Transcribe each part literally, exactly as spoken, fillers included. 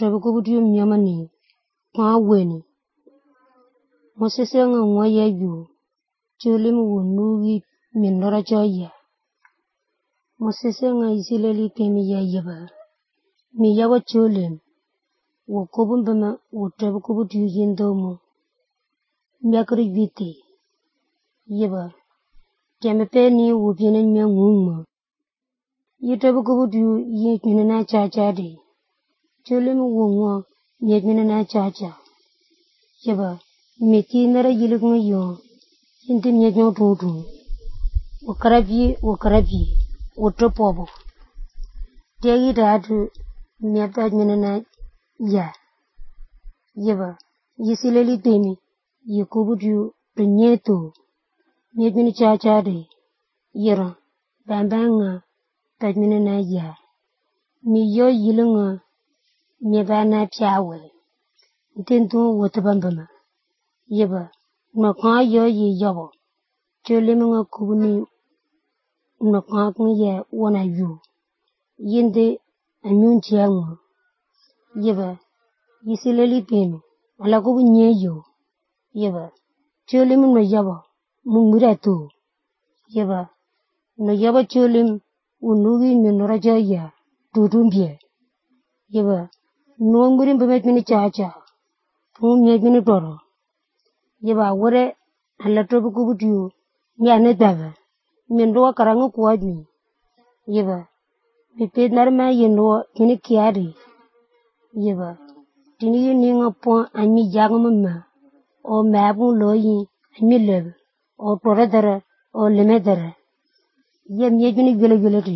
trabu ko butu myamani kwa weni mosese nga ngwa ya yu cholim wonugi minora choya mosese nga isileli kemi ya yaba mi yawa cholim wo kobum bama wo trabu ko butu yindomo myakri vite yaba kemi peni wo pina nya nguma yitabu ko butu yekina na cha cha de cholim wo ngwa yekina na cha cha yaba meti nara yilik ngayo inti myekyo tutu wo karabi wo karabi wo topobo tegi datu myata mina na ya yaba yisileli temi yikubutu tunyeto myekini cha cha de yira bambanga tajmina na ya mi yo yilinga myebana pyawe ntintu wotabambama yaba nakwa yo yi yabo cholim nga kubuni nakwa kunye wana yu yinde anyun chiangwa yaba yisileli temi ala kubunye yo yaba cholim no yabo mumura to yaba no yabo cholim unugi minora jaya tutumbie yaba nuanguri mbeme kini chacha pumye kini toro yaba wore ala tobu kubutu nyane daga minro karanga kuajmi yaba bipet narma yendo kini kiari yaba tini yini ngapo anmi jagmama o mabu loyi anmi leb o toradara o lemedara yem yegini gele gele ti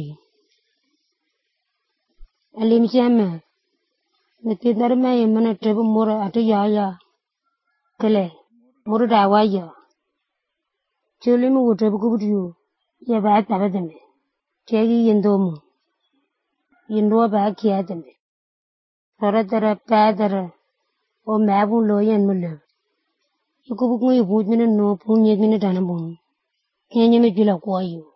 alim chama bipet narma yemana trebu mora atu yaya kele muru dawaya cholimu wotabu kubutu yaba tabadame tegi yendomu yendo ba kiadame toradara padara o mabu loyi anmi leb yukubu kunyi bujmina no punye gini danabun kenye me jula kwayo